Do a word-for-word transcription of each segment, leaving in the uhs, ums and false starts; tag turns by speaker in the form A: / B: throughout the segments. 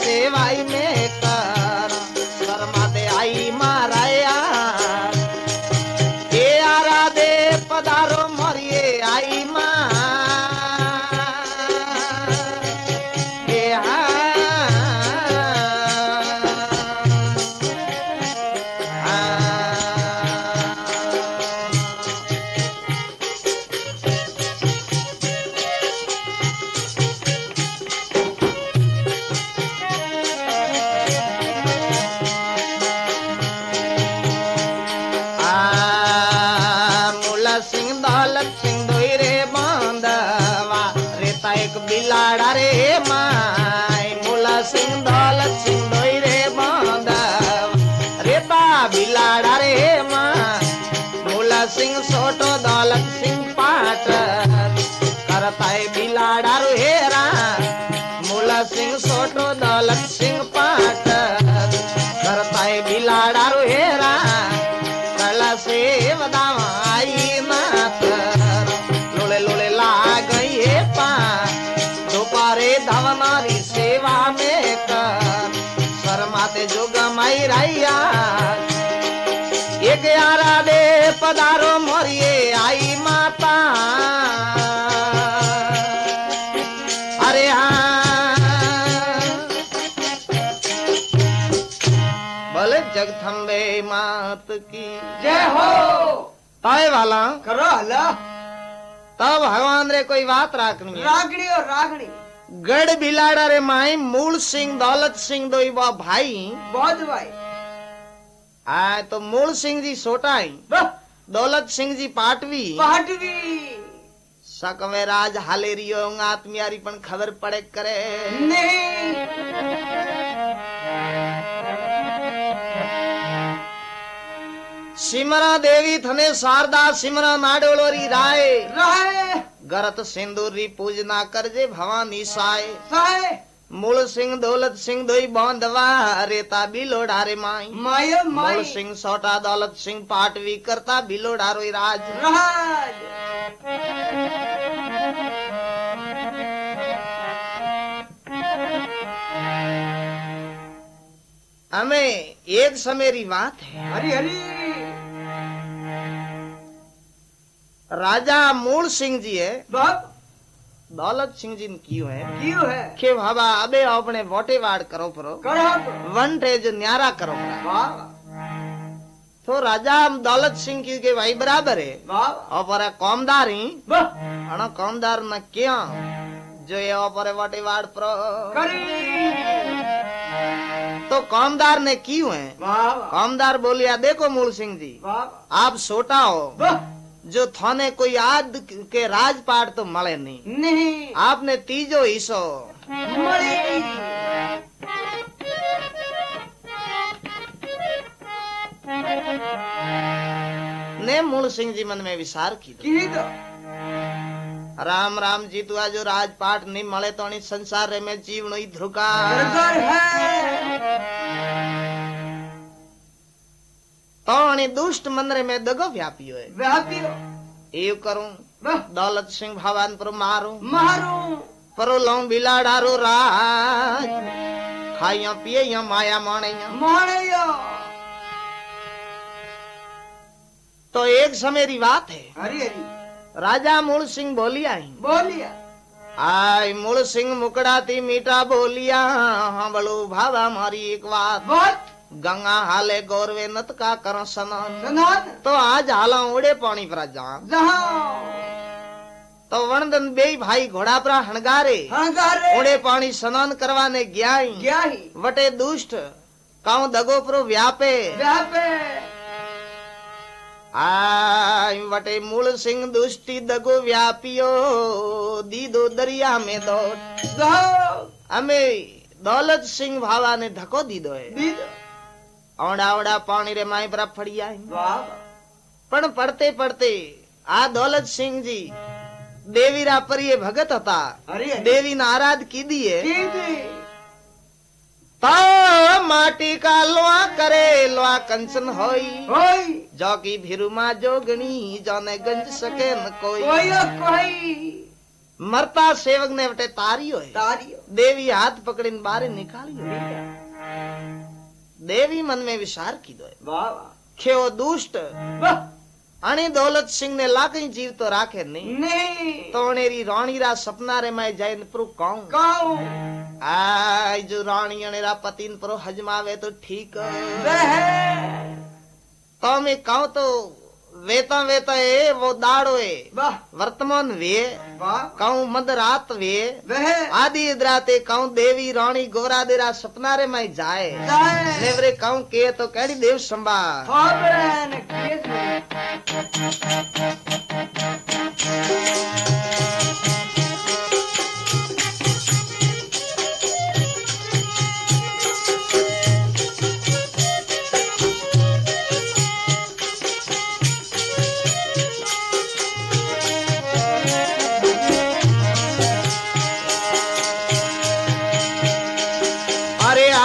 A: सेवाई में कर शर्मा दे आई माराया ए आरा दे पधारो मरिए आई माँ बिलाड़ा रे माय मुला सिंह दौलत सिंह दोई रे बांधव रेता बिलाड़ा रे माय मुला सिंह सोटो दौलत सिंह पाट करता है बिलाड़ा रो हेरा मुला सिंह सोटो दौलत सिंह पाट करता है बिलाड़ा रो हेरा कला से बदावा आई नाथ लोले लोले ला गई है पा दोपारे धवनारी सेवा में कर शर्माते जो गमाई रैया एक यारा दे पधारो मोरिए आई माता अरे हाँ बोले जगथम्बे मात की
B: जय हो
A: ताए वाला
B: करो हला
A: तब भगवान रे कोई बात राखनी है
B: रागड़ी और रागड़ी
A: गढ़ बिलाड़ा रे माई मूल सिंह दौलत सिंह दो भाई
B: बहुत भाई
A: आए तो मूल सिंह जी सोटाई दौलत सिंह जी पाटवी
B: पाटवी
A: सक में राज हालेरियो आत्मियारी पण खबर पड़े करे
B: नहीं
A: सिमरा देवी थने शारदा सिमरा नाडोलोरी राय
B: राय
A: गरत सिंदूरी पूजना करजे भवानी साय
B: साय
A: मूल सिंह दौलत सिंह दोई बांधवा रेता बिलोड़ा रे माई
B: माय माय
A: मूल सिंह सोटा दौलत सिंह पाटवी करता बिलोड़ा रोई राज
B: राज
A: हमें एक समेरी बात है
B: हरी हरी
A: राजा मूल सिंह जी है
B: बाप
A: दौलत सिंह जी ने क्यों है
B: क्यों है
A: के बाबा अबे अपने वोटे वाड़ करो परो
B: करो
A: वन टे जो न्यारा करो
B: वाह
A: तो राजा दौलत सिंह की के भाई बराबर है
B: वाह
A: और पर कौमदार ही
B: वाह
A: अना कौमदार न क्या जो ये पर वोटे वाड़ परो
B: करी
A: तो कौमदार ने क्यों है
B: वाह
A: कौमदार बोलिया देखो मूल सिंह जी
B: वाह
A: आप सोटा हो
B: वाह
A: जो थाने कोई आद के राजपाट तो मले नहीं
B: नहीं
A: आपने तीजो हिस्सो
B: मड़ी
A: ने मूल सिंह जी मन में विचार की
B: की तो
A: राम राम जी तू जो राजपाट नहीं मले तो नहीं संसार में जीवन ही ध्रुका
B: दरकार है
A: तो दुष्ट मंदिर में दगो व्यापियो है
B: व्यापियो
A: एव करूं
B: वाह
A: दौलत सिंह भगवान पर मारू
B: मारू
A: परो लौ बिलाड़ारो राज खाइया पिए या माया माणैया
B: माणैया
A: तो एक समेरी बात है
B: हरी हरी
A: राजा मूल सिंह बोलिया ही
B: बोलिया
A: आय मूल सिंह मुकड़ाती मीठा बोलिया हाँ बड़ो भावा मारी एक बात
B: बहुत
A: गंगा हाले गौरवे नत का करो स्नान
B: सनात
A: तो आज हाला उड़े पानी पर जा
B: जहाँ
A: तो वनदन बे भाई घोड़ा पर हणगारे
B: हंगारे
A: उड़े पानी स्नान करवाने गया ही
B: क्या ही
A: वटे दुष्ट काउ दगो प्रो व्यापे
B: व्यापे
A: आय वटे मूल सिंह दुष्टि दगो व्यापियो दीदो दरिया में दो हमें दौलत सिंह भावा ने धको दीदो है
B: दीदो
A: औड़ा औड़ा पानी रे माई पर फड़िया
B: वाह
A: पण पढ़ते पढ़ते आ दौलत सिंह जी देवी रा पर ये भगत था
B: अरे
A: देवी ने आराध की दिए
B: की दी
A: तो माटी का लोआ करे लोआ कंचन होई
B: होई
A: जो की भिरुमा जोगनी जाने गंज सके न कोई
B: कोई कोई
A: मरता सेवक ने वटे तारियो है
B: तारियो
A: देवी हाथ पकड़ीने बारे निकालियो है देवी मन में विचार कीधो है
B: वाह वाह
A: खेओ दुष्ट
B: वाह
A: अणी दौलत सिंह ने लाकई जीव तो राखे नहीं
B: नहीं
A: तो अणेरी राणी रा सपना रे मैं जाइन प्रो कहूं
B: कहूं
A: आय जो राणी अणेरा पतिन प्रो हजमावे तो ठीक
B: वह
A: तो मैं कहूं तो वेता वेता है वो दाड़ो है
B: वाह
A: वर्तमान वे
B: वाह
A: कहूं मद रात वे
B: वह
A: आदि इधराते कहूं देवी रानी गोरा देरा सपना रे मैं जाए
B: जाए
A: नेवरे कहूं के तो कहड़ी देव संभा
B: फाबरन किए
A: अरे आ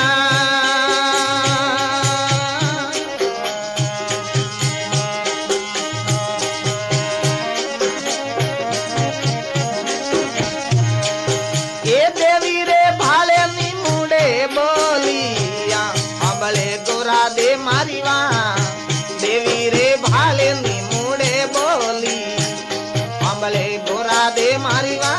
A: ये देवी रे भाले नी मुड़े बोलिया अबले गोरा दे मारी वा देवी रे भाले नी मुड़े बोली अबले गोरा दे मारी वा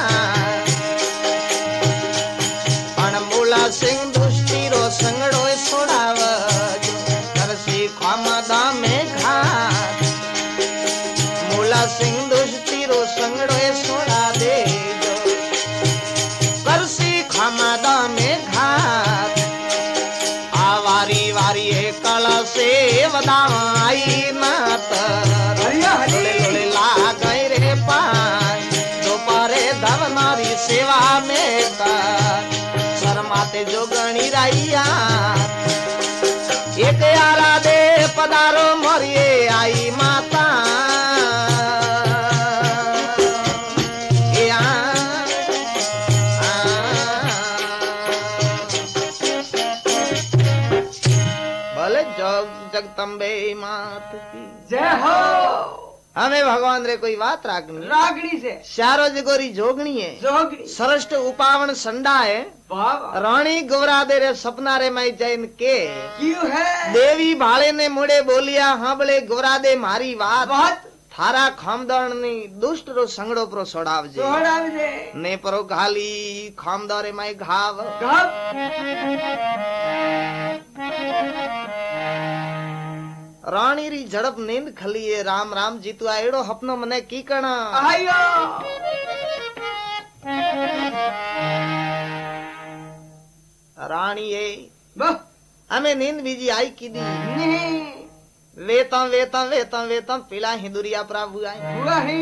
A: अणमूला सिंह दुष्टी रो संगड़ो छोड़ाव करसी खामदा में घात मूला सिंह दुष्टी रो संगड़ो छोड़ा दे करसी खामदा में घात आवारी वारी कल से वदाई नात
B: हरिया हरि
A: लोले ला गए रे पाय दोपहरे धवनारी सेवा में कर शर्माते जो गणी राइया एक आरा दे पदारो मरिए आई माता ए आ, आ, भले जग जगदम्बे मात की
B: जय हो
A: हमें भगवान रे कोई बात रागनी
B: रागणी से
A: चारो जगोरी जोगणी है
B: जोगणी
A: सरष्ट उपावन संडा है
B: वाह वाह
A: रानी गोरा दे रे सपना रे मैं जैन के
B: क्यों है
A: देवी भाले ने मुड़े बोलिया हाँ बोले गोरा दे मारी बात
B: बात
A: थारा खामदण नी दुष्ट रो संगड़ो प्रो सोड़ाव जे
B: सोड़ा दे
A: ने परो घाली खामदरे मैं घाव रानी री झड़प नींद खलिए राम राम जीतु आएड़ो हपनो मने की कणा
B: आयो
A: रानी ए
B: वाह
A: हमें नींद बीजी आई की दी
B: नहीं
A: वेता वेता वेता वेता पिला हिंदुरिया प्रभु आई
B: हुआ ही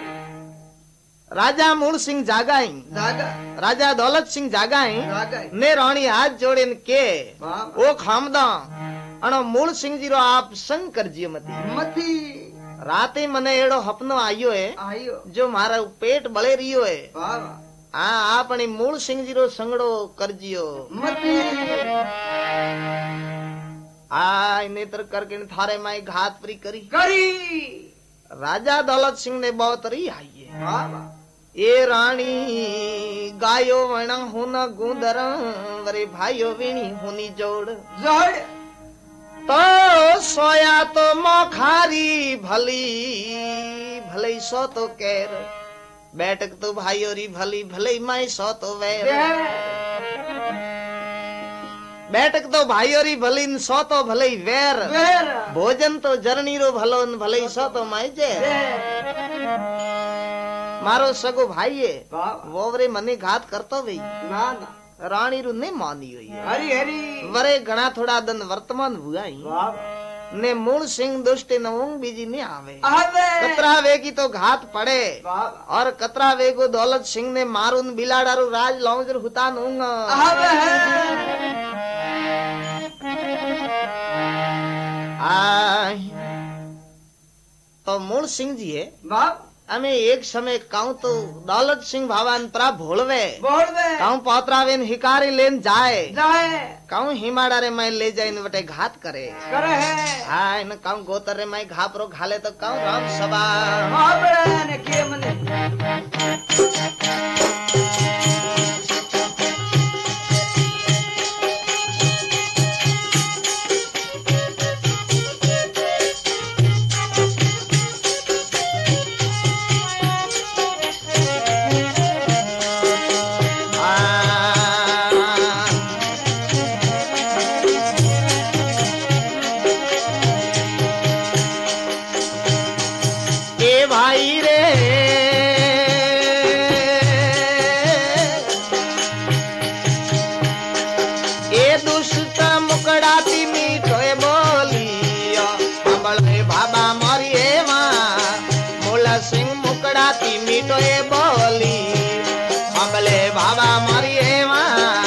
A: राजा मूल सिंह जागाई
B: जागा
A: राजा दौलत सिंह जागाई
B: जागा
A: ने रानी हाथ जोड़े के
B: वाह
A: ओ खामदा अणो मूल सिंह जी रो आप संग कर जियो मती
B: मती
A: राते मने एड़ो हपनो आयो है
B: आयो
A: जो मारा पेट बळे रियो है
B: वाह वाह
A: आ आपनी मूल सिंह जी रो संगड़ो कर जियो
B: मती
A: आ नेत्र करके थारे माई घात प्री करी
B: करी
A: राजा दौलत सिंह ने बहुत री आई है
B: वाह वाह
A: ये रानी गायो वणा होना गुंदर वरे भाइयो वीणी होनी जोड़
B: जोड़
A: तो सोया तो मोखारी भली भले सो तो कैर बैठक तो भाइयों री भली भले माई सो तो वैर बैठक तो भाइयों री भली सो तो भले वैर
B: वेर
A: भोजन तो जरनी रो भलो न भले सो तो माई जे मारो सगो भाई है
B: वाह
A: वो वरे मने घात करतो भई
B: ना ना
A: रानी रू ने मानी हुई है
B: हरी हरी
A: वरे घना थोड़ा दन वर्तमान हुआ ही
B: वाह
A: ने मूल सिंह दुष्ट नवंग बीजी ने आवे
B: आवे
A: कतरावे की तो घात पड़े
B: वाह
A: और कतरावे को दौलत सिंह ने मारून बिलाडारू राज लौंजर हुता नूंग
B: आवे
A: आय तो मूल सिंह जी है
B: वाह
A: हमें एक समय काऊ तो दौलत सिंह भगवान प्रा भोलवे
B: बोल दे
A: काऊ पौतरावेन हिकारी लेन जाए
B: जाए
A: काऊ हिमाड़ा रे मैं ले जाए बटे घात करे
B: करे है
A: हाँ इन काऊ गोतर रे मैं घापरो घाले तो काऊ राम सभा
B: बाबरे ने के मने
A: भाई रे ए दुष्ट मुकड़ाती मीठो बोलियो अंबले बाबा मारी मां मोला सिंह मुकड़ाती मीठो बोली अंबले बाबा मारी मां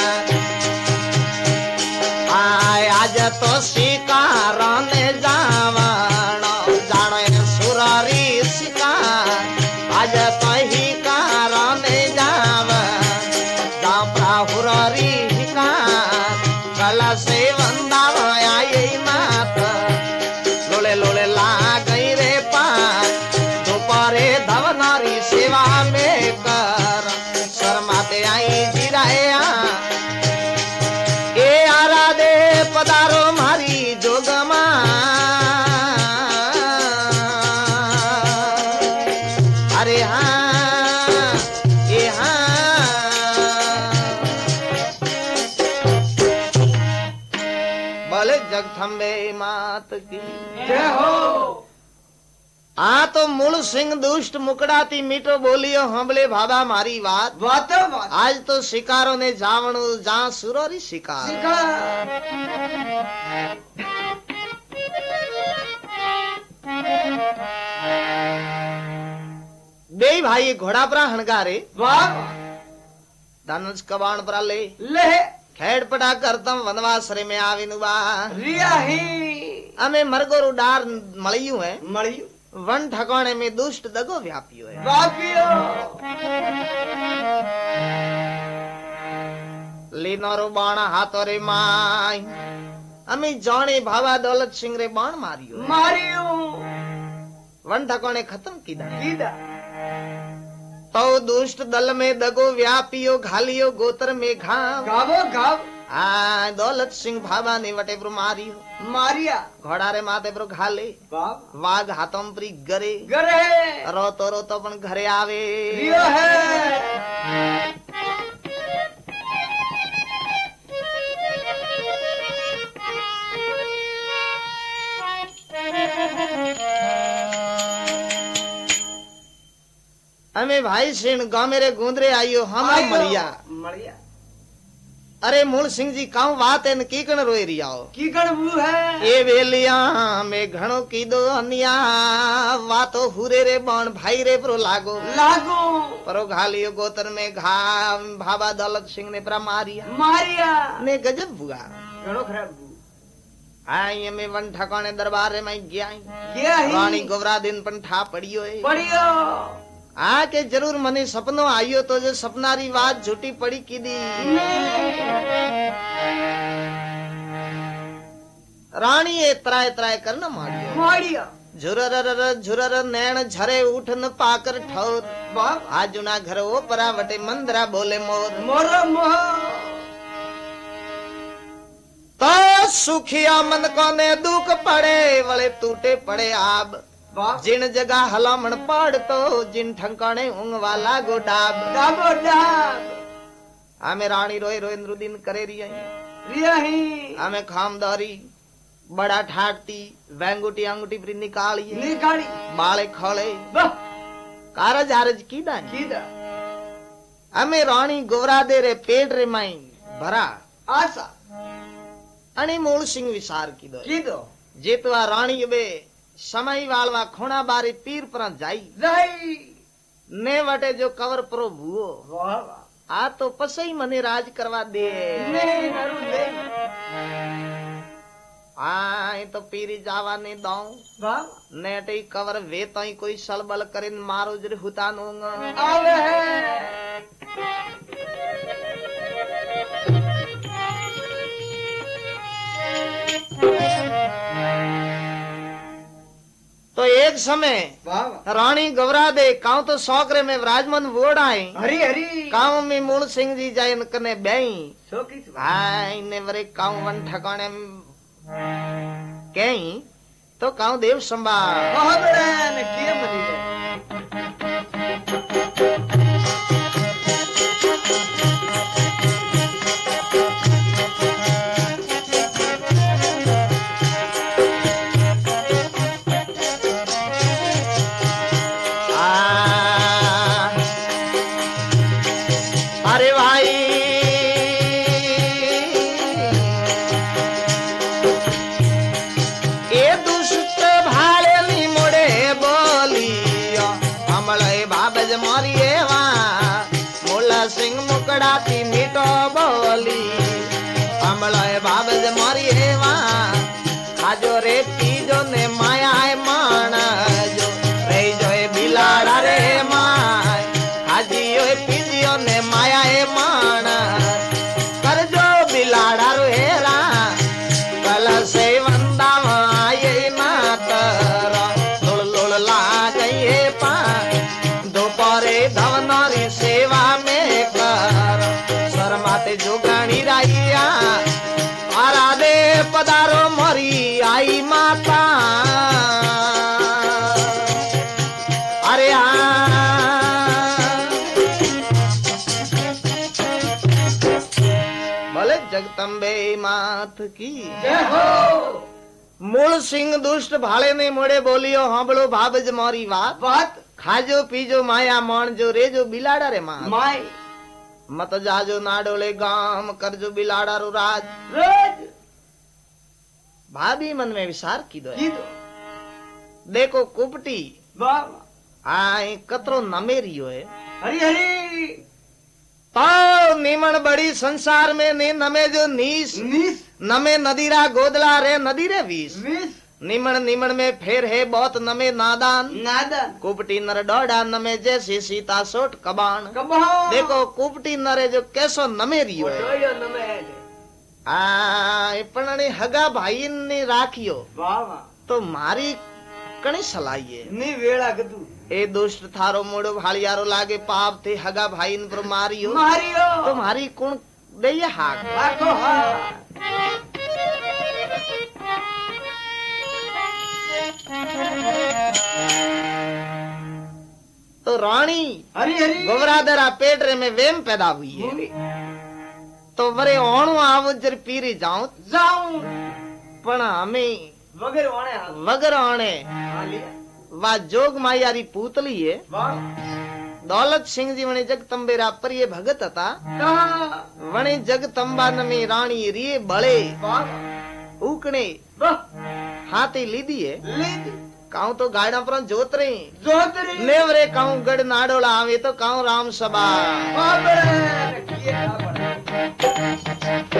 A: आय आज तो शिकार ने जावण जाने सुरारी शिकार आज तो ही कारण जाव जापरा हुरारी शिकार कला से वंदाव आई मात लोले लोले ला गई रे पार दोपहरे धवनारी सेवा में कर शर्माते आई जिराया ए आराधे पधारो मारी जोगमा अरे हाँ ए हाँ बोले जगथम्बे मात की
B: जय हो।
A: आ तो मूल सिंह दुष्ट मुकड़ाती मीठो बोलियो हंबले भाभा मारी बात
B: बात बात
A: आज तो शिकारों ने जावणु जा सुरोरी शिकार
B: सिखा
A: बे भाई घोड़ा परा हणगारे
B: वाह
A: धनुष कबाण परा ले
B: ले
A: खेड़ पटा करतम वनवास रे में आविनु बा
B: रिया ही
A: अमे मरगोरु डार मळियु है
B: मळियो
A: वन ठकाने में दुष्ट दगो व्यापियो है
B: बापियो
A: लीनोरो बाण हाथो रे माई अमी जाने भावा दौलत सिंह रे बाण मारियो
B: मारियो
A: वन ठकाने खत्म कीदा
B: कीदा
A: तो दुष्ट दल में दगो व्यापियो घालियो गोतर में घाव
B: गावो गाव
A: आ दौलत सिंह भावा ने वटे पर मारियो
B: मारिया
A: घोड़ा रे माथे पर घाले
B: बाप
A: वाघ हाथम परी गरे
B: गरे
A: रोतो रोतो पण घरे आवे
B: रियो है
A: अमे भाई सिंह गांव मेरे गुंदरे आइयो हम
B: आइयो।
A: मरिया
B: मरिया
A: अरे मूल सिंह जी काऊ बात है न कीकण रोई रियाओ
B: की गणबू है
A: ए वेलिया में घणो की दो अनिया वातो हुरे रे बाण भाई रे प्रो लागो
B: लागो
A: परो घालियो गोतर में घा भाबा दौलत सिंह ने परा मारिया
B: मारिया
A: ने गजब बुआ
B: गणो खराब बू
A: आई में वन ठकाने दरबार रे में गया
B: क्या ही
A: रानी गोवरा दिन पण ठा पड़ियो है
B: पड़ियो
A: आ के जरूर मने सपनो आयो तो जो सपनारी बात झूठी पड़ी की दी रानी ए त्राय त्राय करना मारियो
B: मारिया
A: झुरर झुरर नैन झरे उठन पाकर ठौर
B: बाप
A: आजुना घर ओ परा वटे मंदरा बोले मोर
B: मोर मोह
A: तो सुखिया मन को ने दुख पड़े वले टूटे पड़े आब
B: बाप
A: जिन जगह हलामण पाड़ तो जिन ठंकाने ऊंग वाला गोडाब
B: डाबो डाब
A: आमे रानी रोए रोए दिन करे रिया
B: रिया ही
A: आमे खामदारी बड़ा ठाटती वेंगुटी अंगुटी पर निकालिए
B: निकाली
A: बाले खड़े
B: वाह
A: कारज हारज की दान
B: कीदा
A: अमे रानी गोवरा दे रे पेट रे माई भरा
B: आशा
A: अणी मूल सिंह विसार की दो
B: कीदो
A: जेतवा रानी बे समय वालवा खोना बारी पीर पर जाई
B: रही
A: ने वटे जो कवर प्रो भूओ
B: वाह वाह
A: आ तो पसई मने राज करवा दे
B: ने नरु ले
A: आए तो पीरी जावा ने दाऊ
B: वाह
A: नेटे कवर वे तई कोई सलबल करे मारो जरे हुता नोंगा
B: आवे है
A: तो एक समय
B: वाह
A: रानी गवरा दे काउ तो सौकरे में विराजमान वोड़ आए
B: हरी हरी
A: काउ में मूल सिंह जी जाए कने बई
B: शोकी
A: आए ने वरे काउ वन ठकाने कहीं तो काउ देव संभाल
B: बहुत बड़ा ने किए मरी है
A: ये पा दोपहरे धवनारी सेवा में कर शर्माते जोगणी राइया आराधे पधारो मरी आई माता अरे आ भले जगदम्बे मात की
B: जय हो
A: मूल सिंह दुष्ट भाले ने मोड़े बोलियो हांबड़ो भाबज मारी बात
B: बात
A: खाजो पीजो माया मान जो रे जो बिलाड़ा रे मां
B: माई
A: मत जाजो नाडोले गाम करजो बिलाड़ा रो राज
B: रोज
A: भाभी मन में विचार की दो
B: की दो
A: देखो कुपटी
B: बाबा
A: आए कतरो नमेरियो है
B: हरी हरी
A: तो नीमन बड़ी संसार में ने नमे जो नीस
B: नीस
A: नमे नदीरा गोदला रे नदी रे वीस
B: वीस
A: निमन निमन में फेर है बहुत नमे नादान
B: नादन
A: कुपटी नर डोडा नमे जैसी सीता सोट कबान
B: कबान
A: देखो कुपटी नरे जो कैसो नमेरियो है
B: ओयो नमे
A: आ पण हगा भाई ने राखियो
B: बाबा
A: तो मारी कणी सलाइए
B: नी वेड़ा कदू
A: ए दुष्ट थारो मोड़ो भालियारो लागे पाप थे हगा भाई न पर मारियो
B: मारियो
A: तुम्हारी कुण दे हाक
B: आखो हा
A: तो रानी
B: हरी हरी
A: गोबरादरा पेट रे में वेम पैदा हुई है
B: बोली
A: तो वरे ओणु आवो जर पीरी जाऊं
B: जाऊं
A: पण हमें
B: वगैर वाणे हा
A: वगर आणे
B: हाँ लिया
A: वा जोग मायारी पूतली है
B: वाह
A: दौलत सिंह जी वणे जगतंबेरा पर ये भगत था
B: कहा
A: वणे जगतंबा नमी रानी रिए बड़े
B: वाह
A: उकने
B: वाह
A: हाथी लीदी है
B: लीदी
A: काऊ तो गाड़ा पर जोतरे
B: जोतरी
A: नेवरे काऊ गढ़ नाडोला आवे तो काऊ राम सभा
B: बाबे किए ना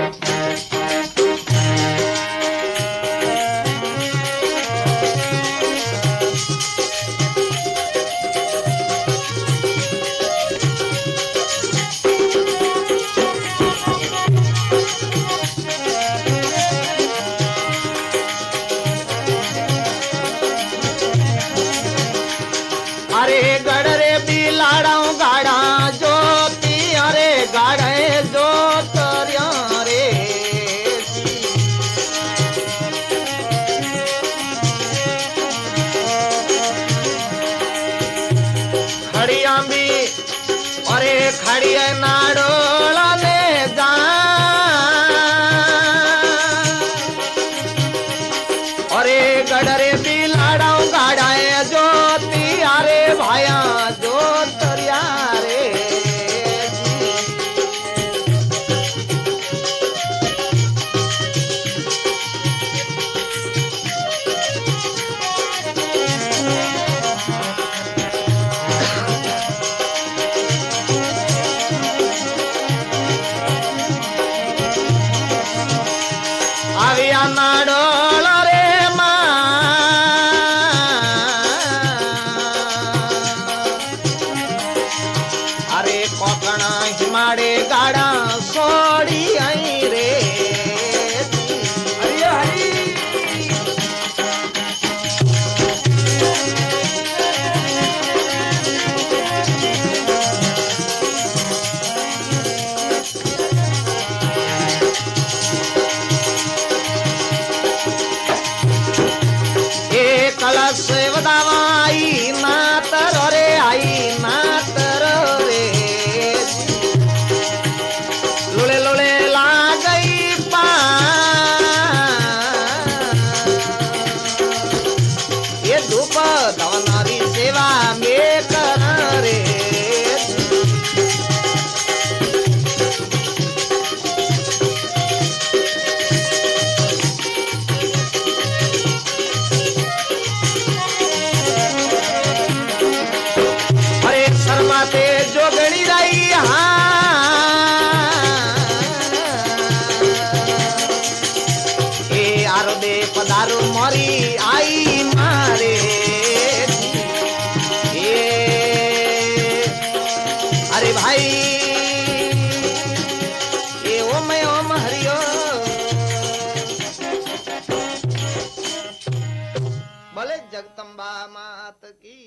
A: अरे गढ़ रे बिलाड़ा गाड़ा जोती अरे गाड़े जोतरिया रे खड़िया भी अरे खड़िया नाडोला ले जा अरे गढ़ रे बिलाड़ा गाड़ा जोती अरे भाया जोतरिया रे आविया नाडोला रे मां अरे कोकणा हिमाड़े गाड़ा सोड़ी आई रे
B: हरी हरी
A: ए कलश वदावाई नातर रे आई नातर रे लुले लुले ला गई पा ये धूप धवनारी सेवा में कर रे अरे शर्माते जोगणी रही ए आरो दे पधारो मरी आई मारे ए अरे भाई ए ओम ओम हरिओ भले जगदम्बा मात की